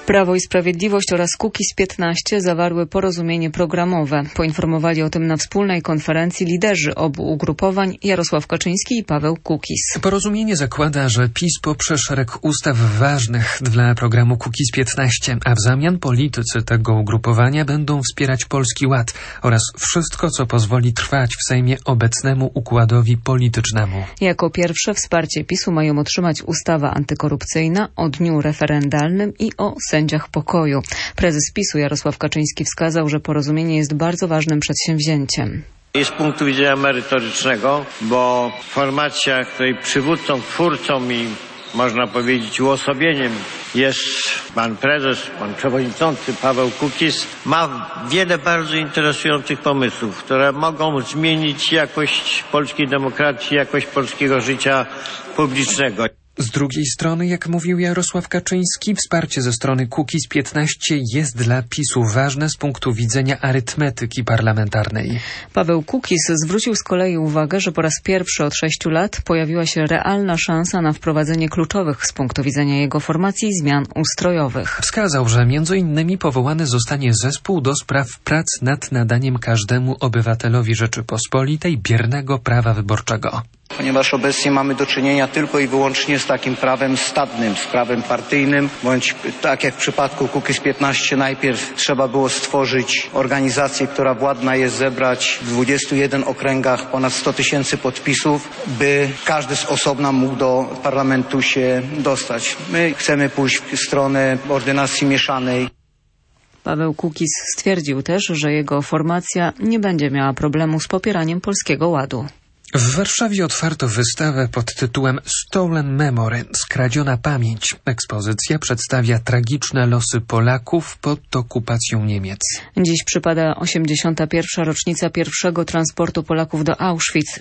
Prawo i Sprawiedliwość oraz Kukiz 15 zawarły porozumienie programowe. Poinformowali o tym na wspólnej konferencji liderzy obu ugrupowań Jarosław Kaczyński i Paweł Kukiz. Porozumienie zakłada, że PiS poprze szereg ustaw ważnych dla programu Kukiz 15, a w zamian politycy tego ugrupowania będą wspierać Polski Ład oraz wszystko, co pozwoli trwać w Sejmie obecnemu układowi politycznemu. Jako pierwsze wsparcie PiS-u mają otrzymać ustawa antykorupcyjna, o dniu referendalnym i o sędziach pokoju. Prezes PiS-u Jarosław Kaczyński wskazał, że porozumienie jest bardzo ważnym przedsięwzięciem. I z punktu widzenia merytorycznego, bo formacja, której przywódcą, twórcą i można powiedzieć uosobieniem jest pan prezes, pan przewodniczący Paweł Kukiz, ma wiele bardzo interesujących pomysłów, które mogą zmienić jakość polskiej demokracji, jakość polskiego życia publicznego. Z drugiej strony, jak mówił Jarosław Kaczyński, wsparcie ze strony Kukiz 15 jest dla PiS-u ważne z punktu widzenia arytmetyki parlamentarnej. Paweł Kukiz zwrócił z kolei uwagę, że po raz pierwszy od 6 lat pojawiła się realna szansa na wprowadzenie kluczowych z punktu widzenia jego formacji zmian ustrojowych. Wskazał, że m.in. powołany zostanie zespół do spraw prac nad nadaniem każdemu obywatelowi Rzeczypospolitej biernego prawa wyborczego. Ponieważ obecnie mamy do czynienia tylko i wyłącznie z takim prawem stadnym, z prawem partyjnym, bądź tak jak w przypadku Kukiz 15 najpierw trzeba było stworzyć organizację, która władna jest zebrać w 21 okręgach ponad 100 000 podpisów, by każdy z osobna mógł do parlamentu się dostać. My chcemy pójść w stronę ordynacji mieszanej. Paweł Kukiz stwierdził też, że jego formacja nie będzie miała problemu z popieraniem Polskiego Ładu. W Warszawie otwarto wystawę pod tytułem Stolen Memory – Skradziona pamięć. Ekspozycja przedstawia tragiczne losy Polaków pod okupacją Niemiec. Dziś przypada 81. rocznica pierwszego transportu Polaków do Auschwitz.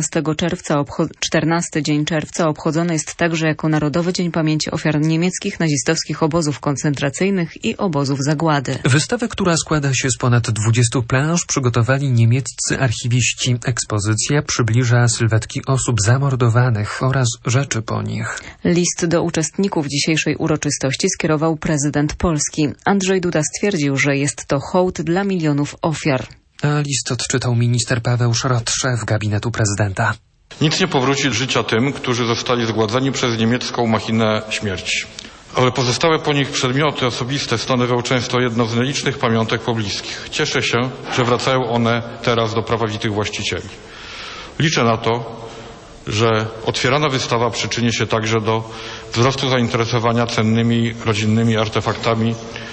14 dzień czerwca obchodzony jest także jako Narodowy Dzień Pamięci Ofiar Niemieckich nazistowskich obozów koncentracyjnych i obozów zagłady. Wystawę, która składa się z ponad 20 planż, przygotowali niemieccy archiwiści. Ekspozycja przybliża sylwetki osób zamordowanych oraz rzeczy po nich. List do uczestników dzisiejszej uroczystości skierował prezydent Polski. Andrzej Duda stwierdził, że jest to hołd dla milionów ofiar. A list odczytał minister Paweł Szrot, szef gabinetu prezydenta. Nic nie powróci z życia tym, którzy zostali zgładzeni przez niemiecką machinę śmierci. Ale pozostałe po nich przedmioty osobiste stanowią często jedno z nielicznych pamiątek pobliskich. Cieszę się, że wracają one teraz do prawowitych właścicieli. Liczę na to, że otwierana wystawa przyczyni się także do wzrostu zainteresowania cennymi rodzinnymi artefaktami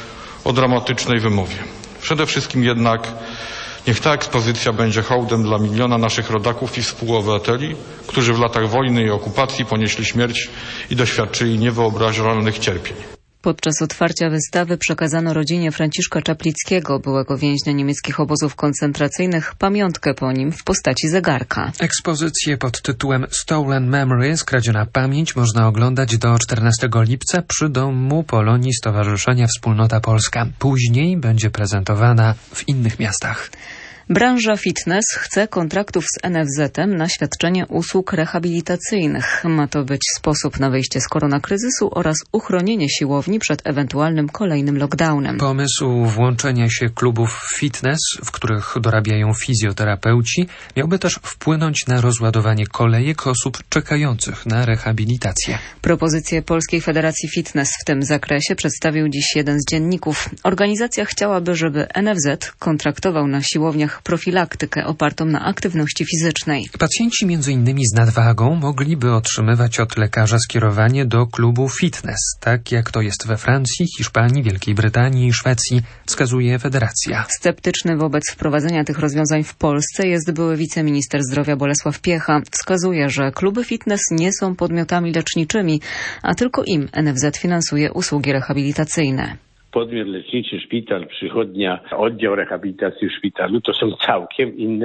o dramatycznej wymowie. Przede wszystkim jednak niech ta ekspozycja będzie hołdem dla miliona naszych rodaków i współobywateli, którzy w latach wojny i okupacji ponieśli śmierć i doświadczyli niewyobrażalnych cierpień. Podczas otwarcia wystawy przekazano rodzinie Franciszka Czaplickiego, byłego więźnia niemieckich obozów koncentracyjnych, pamiątkę po nim w postaci zegarka. Ekspozycję pod tytułem Stolen Memory – Skradziona pamięć można oglądać do 14 lipca przy Domu Polonii Stowarzyszenia Wspólnota Polska. Później będzie prezentowana w innych miastach. Branża fitness chce kontraktów z NFZ-em na świadczenie usług rehabilitacyjnych. Ma to być sposób na wyjście z koronakryzysu oraz uchronienie siłowni przed ewentualnym kolejnym lockdownem. Pomysł włączenia się klubów fitness, w których dorabiają fizjoterapeuci, miałby też wpłynąć na rozładowanie kolejek osób czekających na rehabilitację. Propozycję Polskiej Federacji Fitness w tym zakresie przedstawił dziś jeden z dzienników. Organizacja chciałaby, żeby NFZ kontraktował na siłowniach profilaktykę opartą na aktywności fizycznej. Pacjenci m.in. z nadwagą mogliby otrzymywać od lekarza skierowanie do klubu fitness, tak jak to jest we Francji, Hiszpanii, Wielkiej Brytanii i Szwecji, wskazuje federacja. Sceptyczny wobec wprowadzenia tych rozwiązań w Polsce jest były wiceminister zdrowia Bolesław Piecha. Wskazuje, że kluby fitness nie są podmiotami leczniczymi, a tylko im NFZ finansuje usługi rehabilitacyjne. Podmiot leczniczy, szpital, przychodnia, oddział rehabilitacji w szpitalu to są całkiem inne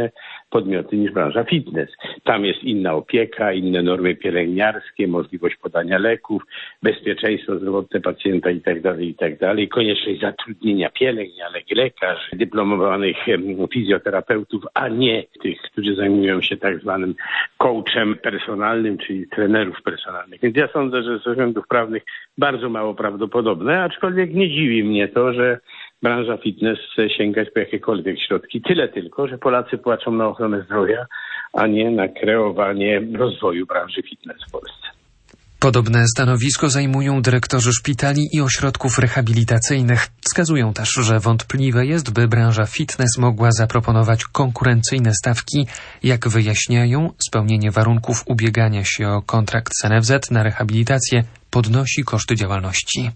podmioty niż branża fitness. Tam jest inna opieka, inne normy pielęgniarskie, możliwość podania leków, bezpieczeństwo zdrowotne pacjenta itd. Konieczność zatrudnienia pielęgniarek, lekarzy, dyplomowanych fizjoterapeutów, a nie tych, którzy zajmują się tak zwanym coachem personalnym, czyli trenerów personalnych. Więc ja sądzę, że z względów prawnych bardzo mało prawdopodobne, aczkolwiek nie dziwi mnie to, że branża fitness chce sięgać po jakiekolwiek środki. Tyle tylko, że Polacy płaczą na ochronę zdrowia, a nie na kreowanie rozwoju branży fitness w Polsce. Podobne stanowisko zajmują dyrektorzy szpitali i ośrodków rehabilitacyjnych. Wskazują też, że wątpliwe jest, by branża fitness mogła zaproponować konkurencyjne stawki. Jak wyjaśniają, spełnienie warunków ubiegania się o kontrakt z NFZ na rehabilitację podnosi koszty działalności.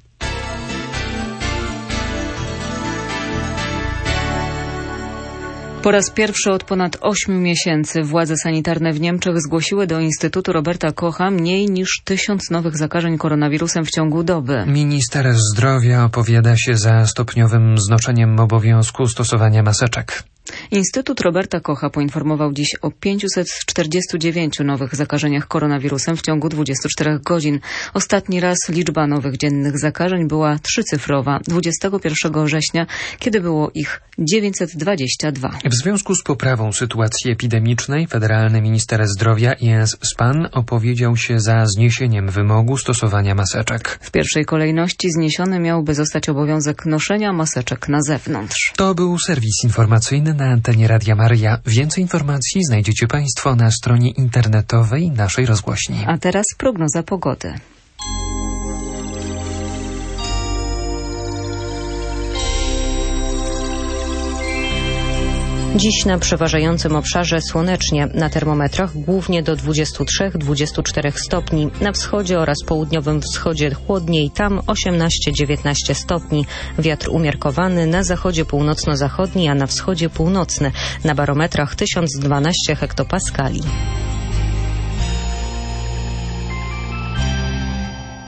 Po raz pierwszy od ponad 8 miesięcy władze sanitarne w Niemczech zgłosiły do Instytutu Roberta Kocha mniej niż 1000 nowych zakażeń koronawirusem w ciągu doby. Minister zdrowia opowiada się za stopniowym znoczeniem obowiązku stosowania maseczek. Instytut Roberta Kocha poinformował dziś o 549 nowych zakażeniach koronawirusem w ciągu 24 godzin. Ostatni raz liczba nowych dziennych zakażeń była trzycyfrowa 21 września, kiedy było ich 922. W związku z poprawą sytuacji epidemicznej federalny minister zdrowia Jens Spahn opowiedział się za zniesieniem wymogu stosowania maseczek. W pierwszej kolejności zniesiony miałby zostać obowiązek noszenia maseczek na zewnątrz. To był serwis informacyjny na antenie Radia Maryja. Więcej informacji znajdziecie Państwo na stronie internetowej naszej rozgłośni. A teraz prognoza pogody. Dziś na przeważającym obszarze słonecznie, na termometrach głównie do 23-24 stopni, na wschodzie oraz południowym wschodzie chłodniej, tam 18-19 stopni. Wiatr umiarkowany, na zachodzie północno-zachodni, a na wschodzie północny, na barometrach 1012 hektopaskali.